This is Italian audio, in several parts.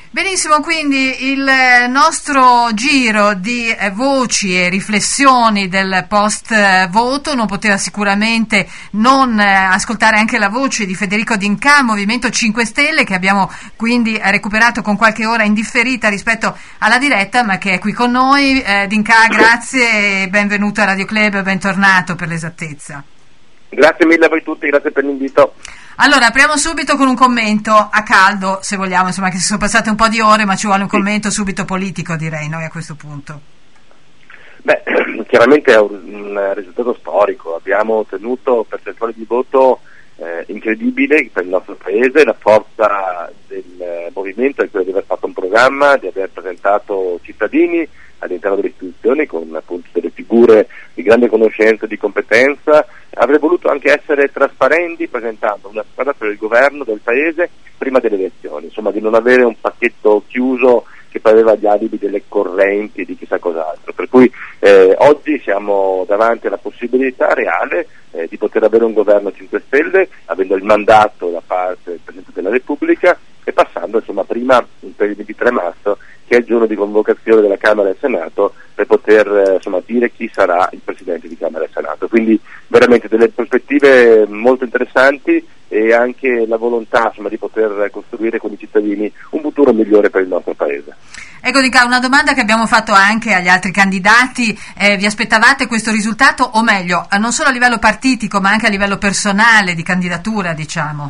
Benissimo, quindi il nostro giro di voci e riflessioni del post-voto non poteva sicuramente non ascoltare anche la voce di Federico D'Incà, Movimento 5 Stelle, che abbiamo quindi recuperato con qualche ora indifferita rispetto alla diretta, ma che è qui con noi. D'Incà, grazie e benvenuto a Radio Club, bentornato per l'esattezza. Grazie mille a voi tutti, grazie per l'invito. Allora, apriamo subito con un commento a caldo, se vogliamo, insomma, che si sono passate un po' di ore, ma ci vuole un commento subito politico, direi, noi a questo punto. Beh, chiaramente è un risultato storico, abbiamo ottenuto percentuali di voto incredibili per il nostro paese, la forza del movimento è quella di aver fatto un programma, di aver presentato cittadini all'interno delle istituzioni con appunto delle figure di grande conoscenza e di competenza. Avrei voluto anche essere trasparenti presentando una strada per il governo del paese prima delle elezioni, insomma di non avere un pacchetto chiuso che aveva gli alibi delle correnti e di chissà cos'altro, per cui oggi siamo davanti alla possibilità reale di poter avere un governo 5 Stelle, avendo il mandato da parte del Presidente della Repubblica e passando insomma prima per il 23 marzo, che è il giorno di convocazione della Camera e del Senato, per poter insomma dire chi sarà il Presidente di Camera e Senato. Quindi veramente delle prospettive molto interessanti e anche la volontà insomma di poter costruire con i cittadini un futuro migliore per il nostro Paese. Ecco D'Incà, una domanda che abbiamo fatto anche agli altri candidati, vi aspettavate questo risultato, o meglio, non solo a livello partitico ma anche a livello personale di candidatura, diciamo?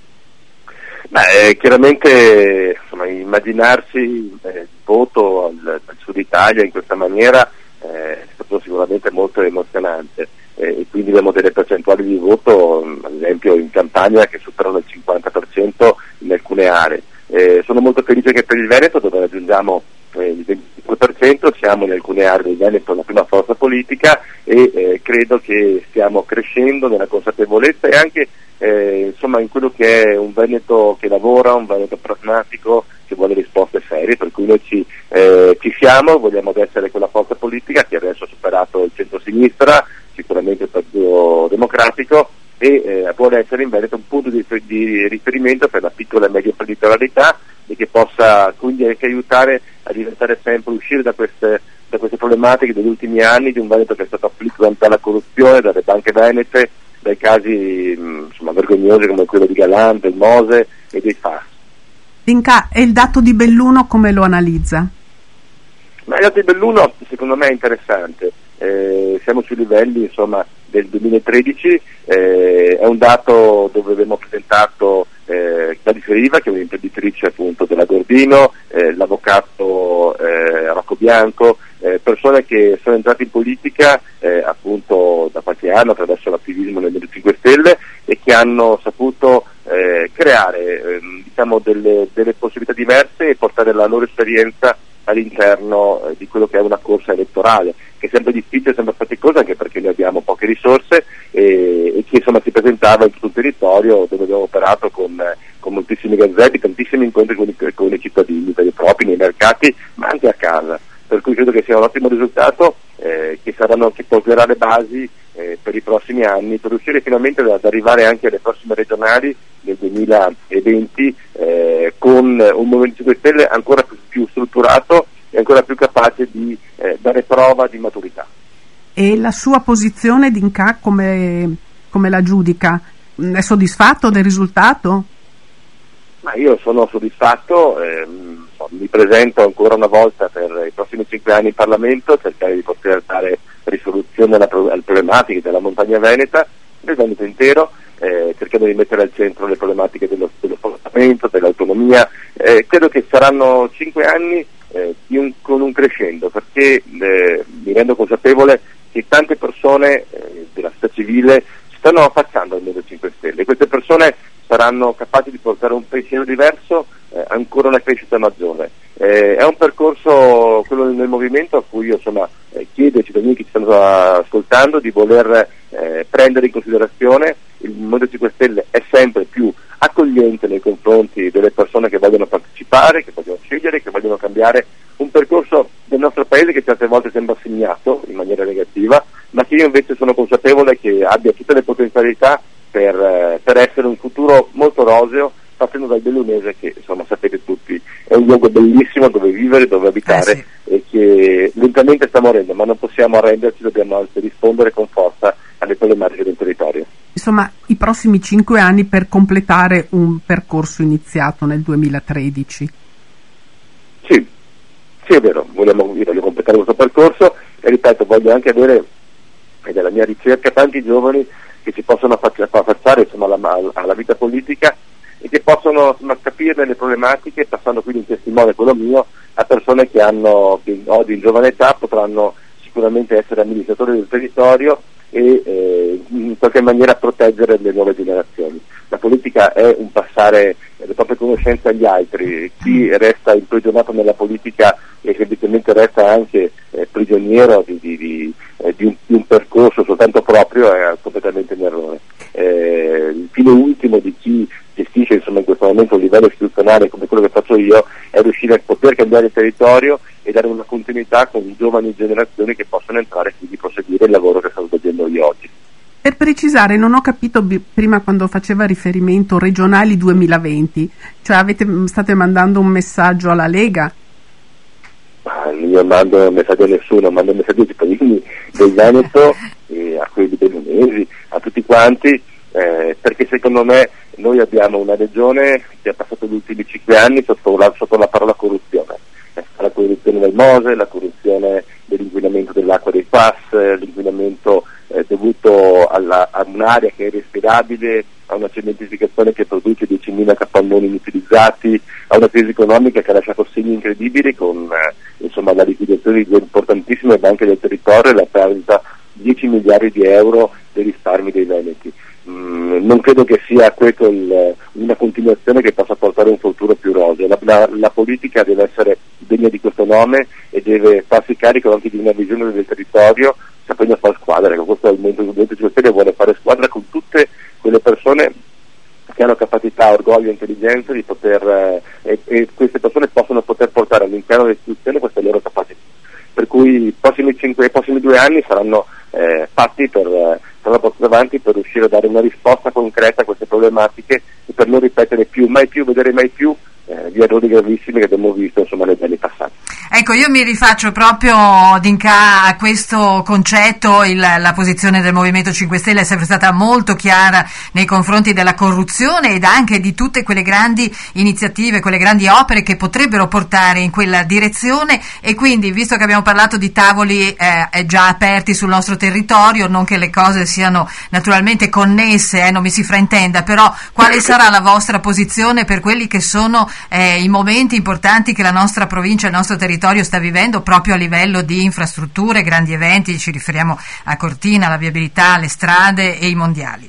Beh, chiaramente insomma, immaginarsi il voto al Sud Italia in questa maniera è stato sicuramente molto emozionante e quindi abbiamo delle percentuali di voto, ad esempio in Campania, che superano il 50% in alcune aree. Sono molto felice che per il Veneto, dove raggiungiamo il 25%, siamo in alcune aree del Veneto la prima forza politica e credo che stiamo crescendo nella consapevolezza e anche insomma in quello che è un Veneto che lavora, un Veneto pragmatico che vuole risposte serie, per cui noi ci siamo, vogliamo essere quella forza politica che adesso ha superato il centro-sinistra, sicuramente il Partito Democratico, e vuole essere in Veneto un punto di riferimento per la piccola e media imprenditorialità e che possa quindi anche aiutare a diventare sempre, uscire da queste problematiche degli ultimi anni, di un Veneto che è stato afflitto dalla corruzione, dalle banche venete, dai casi insomma vergognosi come quello di Galan, del Mose e dei FAS. D'Incà, e il dato di Belluno come lo analizza? Ma il dato di Belluno secondo me è interessante, siamo sui livelli insomma del 2013, è un dato dove abbiamo presentato Gladys Riva, che è un'imprenditrice appunto della Gordino, l'avvocato Rocco Bianco, persone che sono entrate in politica appunto da qualche anno attraverso l'attivismo nel Movimento 5 Stelle e che hanno saputo creare diciamo delle possibilità diverse e portare la loro esperienza all'interno di quello che è una corsa elettorale, che è sempre difficile, sempre faticosa, anche perché noi abbiamo poche risorse e che insomma si presentava in tutto il territorio dove abbiamo operato con moltissimi gazzetti, tantissimi incontri con i cittadini, per i propri, nei mercati, ma anche a casa. Per cui credo che sia un ottimo risultato che porterà le basi per i prossimi anni, per riuscire finalmente ad arrivare anche alle prossime regionali del 2020 con un Movimento 5 Stelle ancora più strutturato e ancora più capace di dare prova di maturità. E la sua posizione, D'Incà, come la giudica? È soddisfatto del risultato? Ma io sono soddisfatto, mi presento ancora una volta per i prossimi 5 anni in Parlamento, cercare di poter dare risoluzione alle problematiche della montagna veneta, del Veneto intero, cercando di mettere al centro le problematiche dello spostamento, dell'autonomia. Credo che saranno 5 anni con un crescendo, perché mi rendo consapevole che tante persone della società civile si stanno affacciando al Movimento 5 Stelle. Queste persone saranno capaci di portare un pensiero diverso, ancora una crescita maggiore. È un percorso, quello del movimento, a cui io chiedo ai cittadini che ci stanno ascoltando di voler prendere in considerazione. Il Movimento 5 Stelle è sempre più accogliente nei confronti delle persone che vogliono partecipare, che vogliono scegliere, che vogliono cambiare un percorso del nostro paese che certe volte sembra segnato in maniera negativa, ma che io invece sono consapevole che abbia tutte le potenzialità per essere un futuro molto roseo, partendo dal bellunese che sapete tutti è un un luogo bellissimo dove vivere, dove abitare, sì. E che lentamente sta morendo, ma non possiamo arrenderci, dobbiamo anzi rispondere con forza alle problematiche del territorio. Insomma, i prossimi 5 anni per completare un percorso iniziato nel 2013. Sì, è vero, io voglio completare questo percorso e ripeto, voglio anche avere, ed è la mia ricerca, tanti giovani che si possono affacciare insomma, alla vita politica e che possono capire le problematiche, passando quindi in testimone quello mio a persone che oggi in giovane età potranno sicuramente essere amministratori del territorio e in qualche maniera proteggere le nuove generazioni. La politica è un passare le proprie conoscenze agli altri, chi resta imprigionato nella politica e semplicemente resta anche prigioniero di un percorso soltanto proprio è completamente in errore. Il fine ultimo di chi gestisce insomma in questo momento un livello istituzionale come quello che faccio io è riuscire a poter cambiare il territorio e dare una continuità con giovani generazioni che possono entrare e quindi proseguire il lavoro che sto svolgendo io oggi. Per precisare, non ho capito prima quando faceva riferimento regionali 2020, cioè state mandando un messaggio alla Lega? Io mando un messaggio a nessuno, mando un messaggio ai cittadini del Veneto, a quelli bellunesi, a tutti quanti, perché secondo me noi abbiamo una regione che ha passato gli ultimi 5 anni sotto la parola corruzione. La corruzione del Mose, la corruzione dell'inquinamento dell'acqua dei PAS, l'inquinamento dovuto a un'area che è irrespirabile, a una cementificazione che produce 10.000 capannoni inutilizzati, a una crisi economica che ha lasciato segni incredibili con la liquidazione di due importantissime banche del territorio e la perdita di 10 miliardi di euro dei risparmi dei veneti. Non credo che sia questo una continuazione che possa portare un futuro più roseo. La politica deve essere degna di questo nome e deve farsi carico anche di una visione del territorio, sapendo fare squadra. Ecco, questo è il momento che il Movimento vuole fare squadra con tutte quelle persone che hanno capacità, orgoglio e intelligenza di poter e queste persone possono poter portare all'interno dell'istituzione queste loro capacità. Per cui i prossimi 2 anni saranno fatti saranno portati avanti per riuscire a dare una risposta concreta a queste problematiche e per non ripetere vedere mai più gli errori gravissimi che abbiamo visto nei anni passati. Ecco, io mi rifaccio proprio a questo concetto. La posizione del Movimento 5 Stelle è sempre stata molto chiara nei confronti della corruzione ed anche di tutte quelle grandi iniziative, quelle grandi opere che potrebbero portare in quella direzione, e quindi, visto che abbiamo parlato di tavoli già aperti sul nostro territorio, non che le cose siano naturalmente connesse, non mi si fraintenda, però quale sarà la vostra posizione per quelli che sono i momenti importanti che la nostra provincia, il nostro territorio sta vivendo proprio a livello di infrastrutture, grandi eventi? Ci riferiamo a Cortina, alla viabilità, alle strade e i mondiali.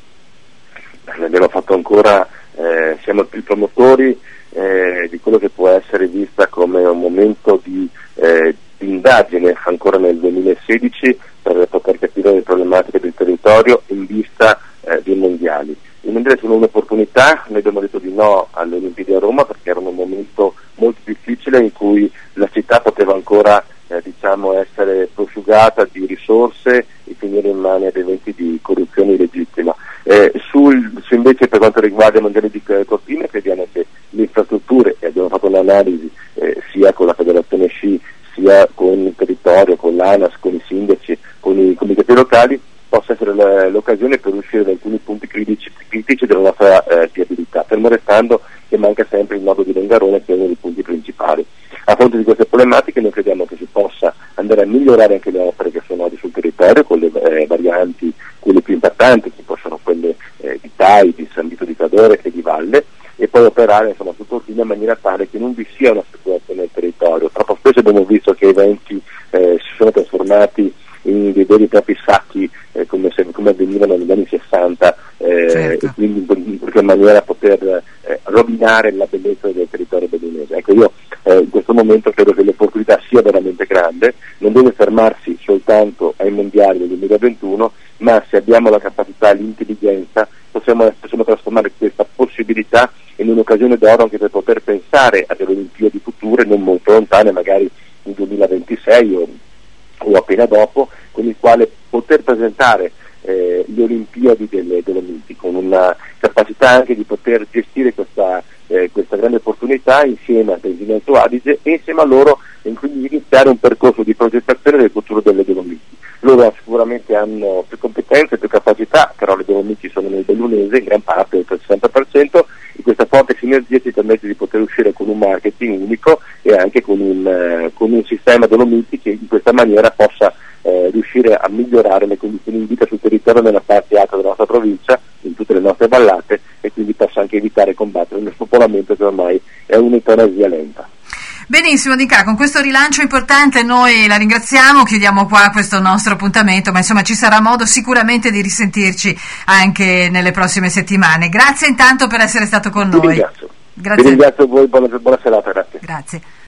Ne abbiamo fatto ancora, siamo più promotori di quello che può essere vista come un momento di indagine ancora nel 2016 per poter capire le problematiche del territorio in vista dei mondiali. I mondiali sono un'opportunità, noi abbiamo detto di no alle Olimpiadi a Roma perché era un momento molto difficile in cui la città poteva ancora essere prosciugata di risorse e finire in mani ad eventi di corruzione illegittima. Invece per quanto riguarda i mondiali di Cortina crediamo che le infrastrutture, e abbiamo fatto un'analisi sia con la Federazione Sci sia con il territorio, con l'ANAS, con i sindaci, con i comitati locali, possa essere l'occasione per uscire da alcuni punti critici della nostra viabilità, fermo restando che manca sempre il nodo di Longarone, che è uno dei punti principali. A fronte di queste problematiche noi crediamo che si possa andare a migliorare anche le opere che sono oggi sul territorio, con le varianti, quelle più impattanti, che possono quelle di Tai, di San Vito di Cadore e di Valle, e poi operare tutto in maniera tale che non vi sia una speculazione nel territorio. Troppo spesso abbiamo visto che eventi si sono trasformati in dei veri e propri sacchi come avvenivano negli anni 60 certo. E quindi in qualche maniera poter rovinare la bellezza del territorio bellunese. Ecco, io in questo momento credo che l'opportunità sia veramente grande, non deve fermarsi soltanto ai mondiali del 2021, ma se abbiamo la capacità e l'intelligenza possiamo trasformare questa possibilità in un'occasione d'oro anche per poter pensare a delle Olimpiadi future non molto lontane, magari nel 2026 o appena dopo, con il quale poter presentare le Olimpiadi delle Olimpiche, con una capacità anche di poter gestire questa questa grande opportunità insieme a Trentino Alto Adige e insieme a loro e quindi iniziare un percorso di progettazione del futuro delle Dolomiti. Loro sicuramente hanno più competenze, più capacità, però le Dolomiti sono nel bellunese in gran parte, oltre il 60%, e questa forte sinergia ci permette di poter uscire con un marketing unico e anche con un sistema Dolomiti che in questa maniera possa riuscire a migliorare le condizioni di vita sul territorio nella parte alta della nostra provincia, in tutte le nostre vallate, e quindi possa anche evitare e combattere uno spopolamento che ormai è un'eutanasia lenta. Benissimo Dica, con questo rilancio importante noi la ringraziamo, chiudiamo qua questo nostro appuntamento, ma insomma ci sarà modo sicuramente di risentirci anche nelle prossime settimane. Grazie intanto per essere stato con noi. Vi ringrazio voi, buona serata, grazie. Grazie.